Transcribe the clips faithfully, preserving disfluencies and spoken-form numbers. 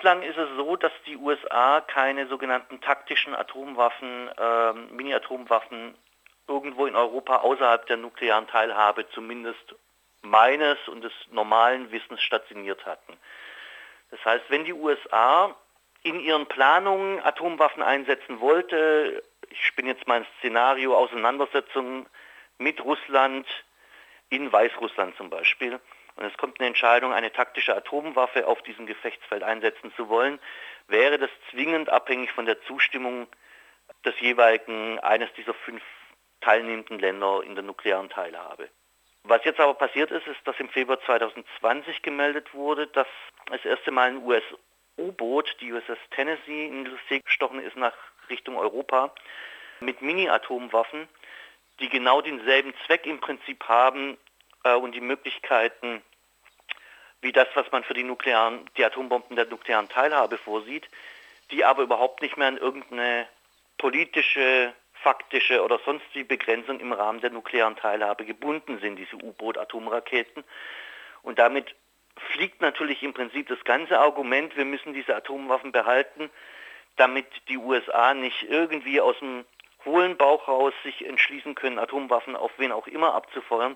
Bislang ist es so, dass die U S A keine sogenannten taktischen Atomwaffen, äh, Mini-Atomwaffen irgendwo in Europa außerhalb der nuklearen Teilhabe zumindest meines und des normalen Wissens stationiert hatten. Das heißt, wenn die U S A in ihren Planungen Atomwaffen einsetzen wollte, ich spinne jetzt mal ein Szenario, Auseinandersetzungen mit Russland, in Weißrussland zum Beispiel, und es kommt eine Entscheidung, eine taktische Atomwaffe auf diesem Gefechtsfeld einsetzen zu wollen, wäre das zwingend abhängig von der Zustimmung des jeweiligen, eines dieser fünf teilnehmenden Länder in der nuklearen Teilhabe. Was jetzt aber passiert ist, ist, dass im Februar zwanzig zwanzig gemeldet wurde, dass das erste Mal ein U S-U-Boot, die U S S Tennessee, in die See gestochen ist nach Richtung Europa mit Mini-Atomwaffen, die genau denselben Zweck im Prinzip haben äh, und die Möglichkeiten wie das, was man für die nuklearen, die Atombomben der nuklearen Teilhabe vorsieht, die aber überhaupt nicht mehr an irgendeine politische, faktische oder sonstige Begrenzung im Rahmen der nuklearen Teilhabe gebunden sind, diese U-Boot-Atomraketen. Und damit fliegt natürlich im Prinzip das ganze Argument, wir müssen diese Atomwaffen behalten, damit die U S A nicht irgendwie aus dem hohlen Bauch raus sich entschließen können, Atomwaffen auf wen auch immer abzufeuern.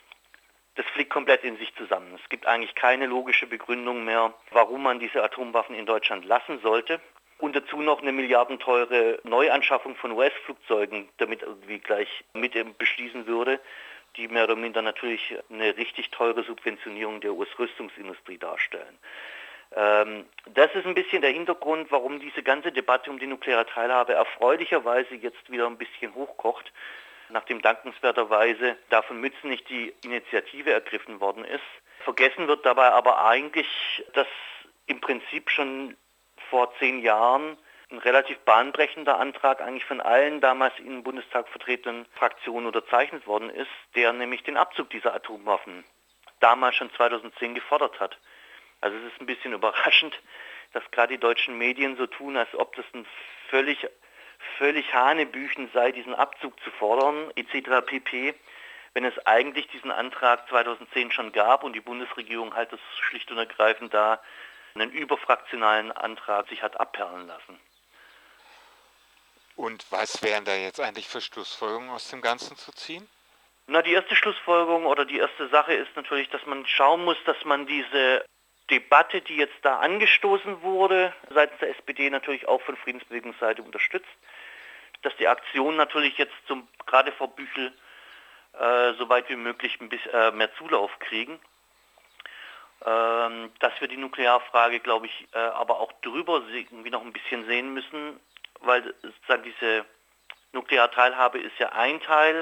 Das fliegt komplett in sich zusammen. Es gibt eigentlich keine logische Begründung mehr, warum man diese Atomwaffen in Deutschland lassen sollte. Und dazu noch eine milliardenteure Neuanschaffung von U S-Flugzeugen, damit irgendwie gleich mit beschließen würde, die mehr oder minder natürlich eine richtig teure Subventionierung der U S-Rüstungsindustrie darstellen. Ähm, das ist ein bisschen der Hintergrund, warum diese ganze Debatte um die nukleare Teilhabe erfreulicherweise jetzt wieder ein bisschen hochkocht, nachdem dankenswerterweise da von Mützenich die Initiative ergriffen worden ist. Vergessen wird dabei aber eigentlich, dass im Prinzip schon vor zehn Jahren ein relativ bahnbrechender Antrag eigentlich von allen damals im Bundestag vertretenen Fraktionen unterzeichnet worden ist, der nämlich den Abzug dieser Atomwaffen damals schon zweitausendzehn gefordert hat. Also es ist ein bisschen überraschend, dass gerade die deutschen Medien so tun, als ob das ein völlig, völlig Hanebüchen sei, diesen Abzug zu fordern, et cetera pp., wenn es eigentlich diesen Antrag zweitausendzehn schon gab und die Bundesregierung halt das schlicht und ergreifend da einen überfraktionalen Antrag sich hat abperlen lassen. Und was wären da jetzt eigentlich für Schlussfolgerungen aus dem Ganzen zu ziehen? Na, die erste Schlussfolgerung oder die erste Sache ist natürlich, dass man schauen muss, dass man diese Debatte, die jetzt da angestoßen wurde, seitens der S P D natürlich auch von Friedensbewegungsseite unterstützt, dass die Aktionen natürlich jetzt zum, gerade vor Büchel äh, so weit wie möglich ein bisschen äh, mehr Zulauf kriegen. Ähm, dass wir die Nuklearfrage, glaube ich, äh, aber auch drüber irgendwie noch ein bisschen sehen müssen, weil sozusagen diese Nuklearteilhabe ist ja ein Teil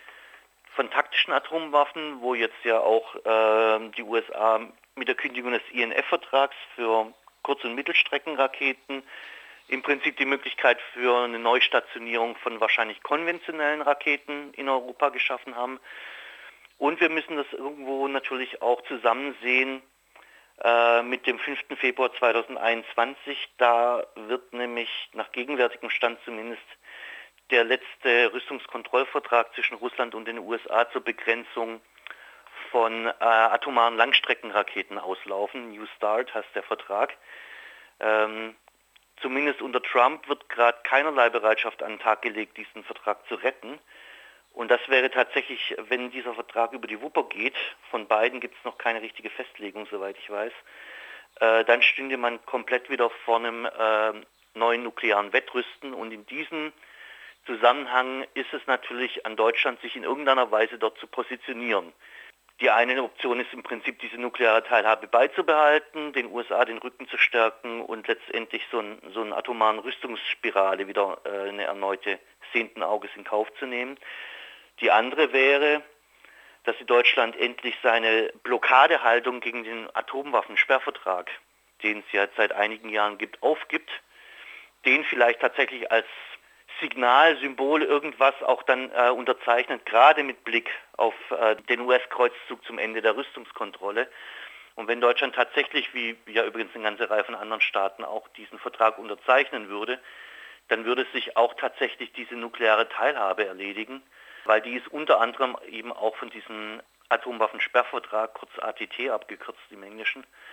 von taktischen Atomwaffen, wo jetzt ja auch äh, die U S A mit der Kündigung des I N F-Vertrags für Kurz- und Mittelstreckenraketen im Prinzip die Möglichkeit für eine Neustationierung von wahrscheinlich konventionellen Raketen in Europa geschaffen haben. Und wir müssen das irgendwo natürlich auch zusammen sehen äh, mit dem fünften Februar zweitausendeinundzwanzig. Da wird nämlich nach gegenwärtigem Stand zumindest der letzte Rüstungskontrollvertrag zwischen Russland und den U S A zur Begrenzung von äh, atomaren Langstreckenraketen auslaufen. New START heißt der Vertrag. Ähm, zumindest unter Trump wird gerade keinerlei Bereitschaft an den Tag gelegt, diesen Vertrag zu retten. Und das wäre tatsächlich, wenn dieser Vertrag über die Wupper geht, von beiden gibt es noch keine richtige Festlegung, soweit ich weiß, äh, dann stünde man komplett wieder vor einem äh, neuen nuklearen Wettrüsten. Und in diesem Zusammenhang ist es natürlich an Deutschland, sich in irgendeiner Weise dort zu positionieren. Die eine Option ist im Prinzip, diese nukleare Teilhabe beizubehalten, den U S A den Rücken zu stärken und letztendlich so, ein, so eine atomaren Rüstungsspirale wieder äh, eine erneute sehenden Auges in Kauf zu nehmen. Die andere wäre, dass sie Deutschland endlich seine Blockadehaltung gegen den Atomwaffensperrvertrag, den es ja seit einigen Jahren gibt, aufgibt, den vielleicht tatsächlich als Signal, Symbol, irgendwas auch dann äh, unterzeichnet, gerade mit Blick auf äh, den U S-Kreuzzug zum Ende der Rüstungskontrolle. Und wenn Deutschland tatsächlich, wie ja übrigens eine ganze Reihe von anderen Staaten auch diesen Vertrag unterzeichnen würde, dann würde sich auch tatsächlich diese nukleare Teilhabe erledigen, weil die ist unter anderem eben auch von diesem Atomwaffensperrvertrag, kurz A T T abgekürzt im Englischen,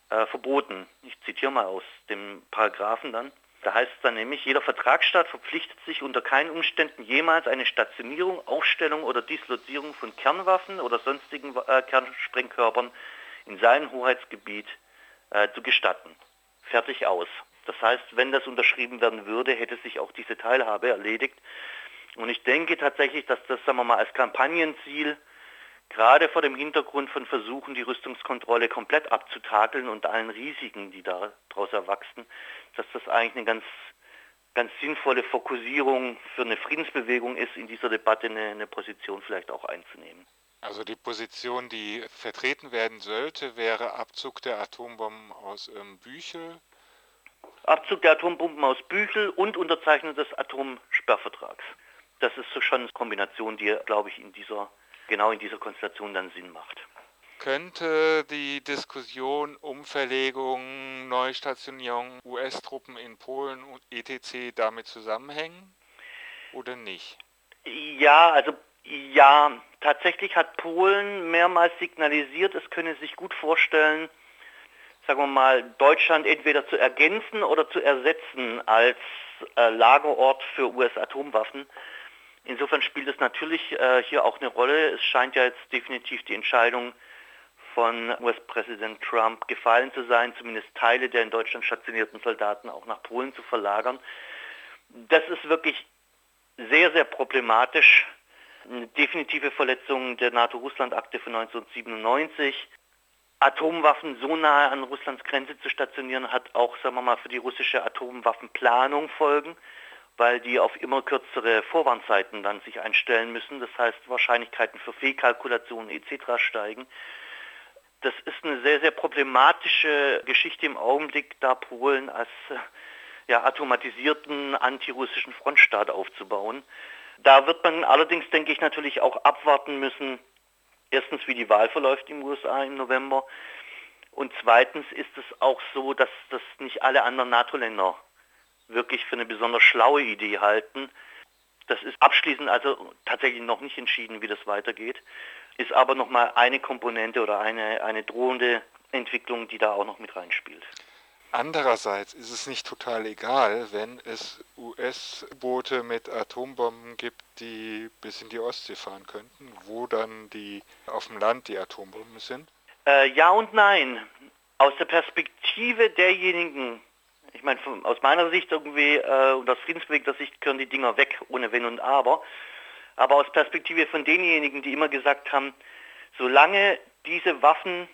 äh, verboten. Ich zitiere mal aus dem Paragraphen dann. Da heißt es dann nämlich, jeder Vertragsstaat verpflichtet sich unter keinen Umständen jemals eine Stationierung, Aufstellung oder Dislozierung von Kernwaffen oder sonstigen äh, Kernsprengkörpern in seinem Hoheitsgebiet äh, zu gestatten. Fertig aus. Das heißt, wenn das unterschrieben werden würde, hätte sich auch diese Teilhabe erledigt. Und ich denke tatsächlich, dass das, sagen wir mal, als Kampagnenziel, gerade vor dem Hintergrund von Versuchen, die Rüstungskontrolle komplett abzutakeln und allen Risiken, die daraus erwachsen, dass das eigentlich eine ganz, ganz sinnvolle Fokussierung für eine Friedensbewegung ist, in dieser Debatte eine, eine Position vielleicht auch einzunehmen. Also die Position, die vertreten werden sollte, wäre Abzug der Atombomben aus ähm, Büchel. Abzug der Atombomben aus Büchel und Unterzeichnung des Atomsperrvertrags. Das ist so schon eine Kombination, die, glaube ich, in dieser, genau in dieser Konstellation dann Sinn macht. Könnte die Diskussion um Verlegung, Neustationierung U S-Truppen in Polen und et cetera damit zusammenhängen oder nicht? Ja, also ja, tatsächlich hat Polen mehrmals signalisiert, es könne sich gut vorstellen, sagen wir mal, Deutschland entweder zu ergänzen oder zu ersetzen als äh, Lagerort für U S-Atomwaffen. Insofern spielt es natürlich äh, hier auch eine Rolle. Es scheint ja jetzt definitiv die Entscheidung von U S-Präsident Trump gefallen zu sein, zumindest Teile der in Deutschland stationierten Soldaten auch nach Polen zu verlagern. Das ist wirklich sehr, sehr problematisch. Eine definitive Verletzung der NATO-Russland-Akte von neunzehnhundertsiebenundneunzig. Atomwaffen so nahe an Russlands Grenze zu stationieren, hat auch, sagen wir mal, für die russische Atomwaffenplanung Folgen, weil die auf immer kürzere Vorwarnzeiten dann sich einstellen müssen. Das heißt, Wahrscheinlichkeiten für Fehlkalkulationen et cetera steigen. Das ist eine sehr, sehr problematische Geschichte im Augenblick, da Polen als ja, automatisierten antirussischen Frontstaat aufzubauen. Da wird man allerdings, denke ich, natürlich auch abwarten müssen, erstens, wie die Wahl verläuft in den U S A im November, und zweitens ist es auch so, dass das nicht alle anderen NATO-Länder wirklich für eine besonders schlaue Idee halten. Das ist abschließend also tatsächlich noch nicht entschieden, wie das weitergeht, ist aber nochmal eine Komponente oder eine, eine drohende Entwicklung, die da auch noch mit reinspielt. Andererseits ist es nicht total egal, wenn es U S-Boote mit Atombomben gibt, die bis in die Ostsee fahren könnten, wo dann die auf dem Land die Atombomben sind? Äh, ja und nein. Aus der Perspektive derjenigen, ich meine, von, aus meiner Sicht irgendwie äh, und aus friedensbewegter Sicht können die Dinger weg, ohne Wenn und Aber. Aber aus Perspektive von denjenigen, die immer gesagt haben, solange diese Waffen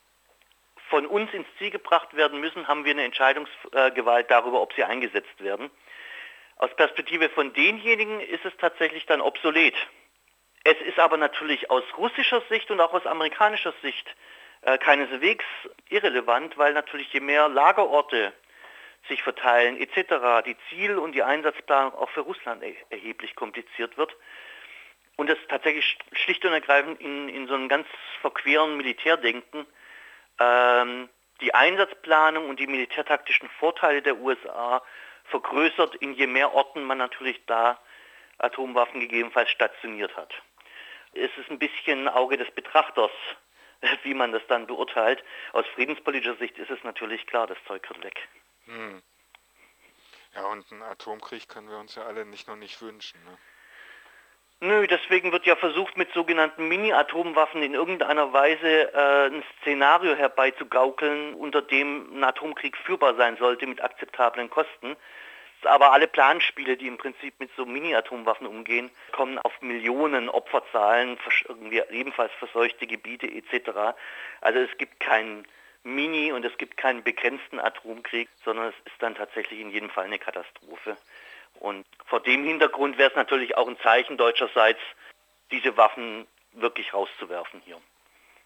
von uns ins Ziel gebracht werden müssen, haben wir eine Entscheidungsgewalt darüber, ob sie eingesetzt werden. Aus Perspektive von denjenigen ist es tatsächlich dann obsolet. Es ist aber natürlich aus russischer Sicht und auch aus amerikanischer Sicht äh, keineswegs irrelevant, weil natürlich je mehr Lagerorte sich verteilen et cetera, die Ziel- und die Einsatzplanung auch für Russland er- erheblich kompliziert wird. Und es tatsächlich schlicht und ergreifend in, in so einem ganz verqueren Militärdenken ähm, die Einsatzplanung und die militärtaktischen Vorteile der U S A vergrößert, in je mehr Orten man natürlich da Atomwaffen gegebenenfalls stationiert hat. Es ist ein bisschen Auge des Betrachters, wie man das dann beurteilt. Aus friedenspolitischer Sicht ist es natürlich klar, das Zeug wird weg. Hm. Ja, und einen Atomkrieg können wir uns ja alle nicht nur nicht wünschen, ne? Nö, deswegen wird ja versucht, mit sogenannten Mini-Atomwaffen in irgendeiner Weise äh, ein Szenario herbeizugaukeln, unter dem ein Atomkrieg führbar sein sollte mit akzeptablen Kosten. Aber alle Planspiele, die im Prinzip mit so Mini-Atomwaffen umgehen, kommen auf Millionen Opferzahlen, irgendwie ebenfalls verseuchte Gebiete et cetera. Also es gibt keinen Mini- und es gibt keinen begrenzten Atomkrieg, sondern es ist dann tatsächlich in jedem Fall eine Katastrophe. Und vor dem Hintergrund wäre es natürlich auch ein Zeichen deutscherseits, diese Waffen wirklich rauszuwerfen hier.